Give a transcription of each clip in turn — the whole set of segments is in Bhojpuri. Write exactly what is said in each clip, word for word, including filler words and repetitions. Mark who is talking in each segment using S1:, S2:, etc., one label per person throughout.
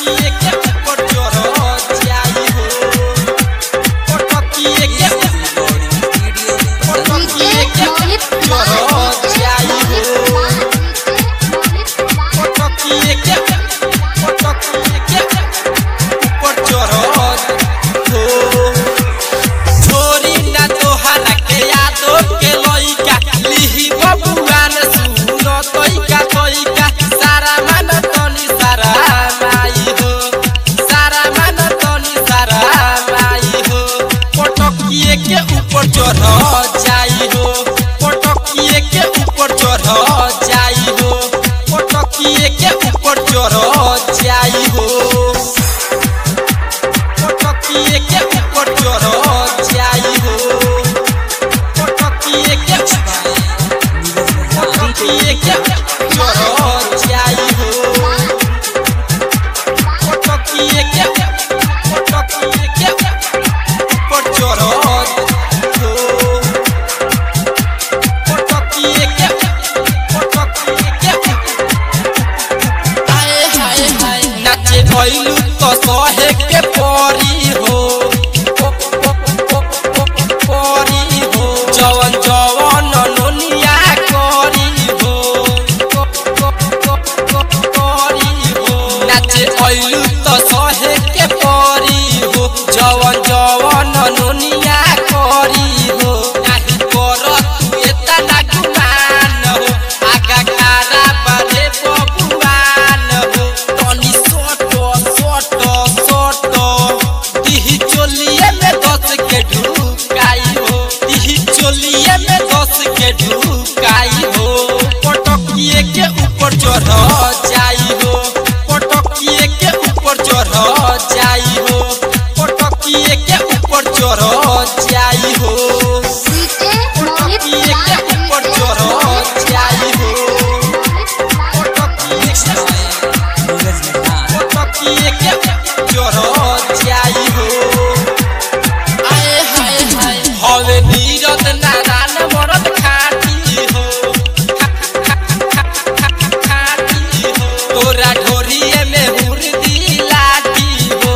S1: पटकिए के ऊपर चढ़ जाई हो पटकिए के पटकिए के चढ़ जाई हो पटकिए के पटकिए के ऊपर चढ़ हो छोरी ना तोहरा के यादो के लइका लिही बबुआन सुनो तोइका तोइका सारा मन तनी सारा माई हो सारा मन तनी सारा माई हो पटकिए के ऊपर चढ़ जाई हो पटकिए के ऊपर चढ़ जाई हो पटकिए के ऊपर चढ़ जाई हो पटकिए के ऊपर चढ़ जाई हो पटकिए के पटकिए के चढ़ जाई हो पटकिए के पटकिए के ऊपर चढ़ हो पटकिए के पटकिए के आए हाय हाय नाचे भइलू तो सहे के परी हो परी हो जवन जवन नोनिया करी हो करी हो नाचे भइलू तो सहे के परी हो जवन जवन नोनिया करी हो नाही कर तू एतना गुमान हो आगा खारा बारे बबुआन हो तनी सोट सोट सोट दिही चोलिए में दस के ढुकाई हो दिही चोलिए में दस के ढुकाई हो पटकिए के ऊपर चढ़ जाई हो पटकिए के ऊपर चढ़ जाई हो पटकिए के ऊपर चढ़ जाई हो पटकिए के ऊपर चढ़ जाई हो पटकिए पटकिए के चढ़ जाई हो आए हाय हाय हवे नीरद नारायण मरद खाटी हो खाटी हो तोरा ढोरिए में हुरदी लाठी हो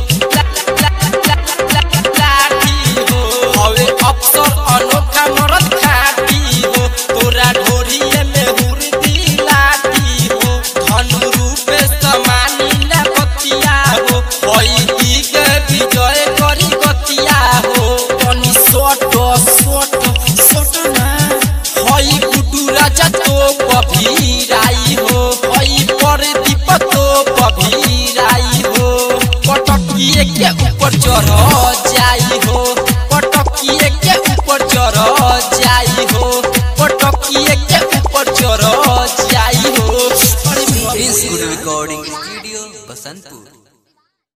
S1: लाठी हो हवे अफसर अनोखा मरद खाटी हो तोरा ढोरिए में हुरदी लाठी हो धनु रूपे समानी ना बतिया हो होई दिग विजय करी गतिया हो तनी सोट सोट सोट ना होई गुडू राजा तो पभीराई हो होई पर दीप तो पभीराई हो पटकिए के ऊपर चढ़ जाई हो पटकिए के ऊपर चढ़ जाई हो पटकिए के ऊपर चढ़ जाई हो
S2: Prince Good Recording Studio, Basantpur.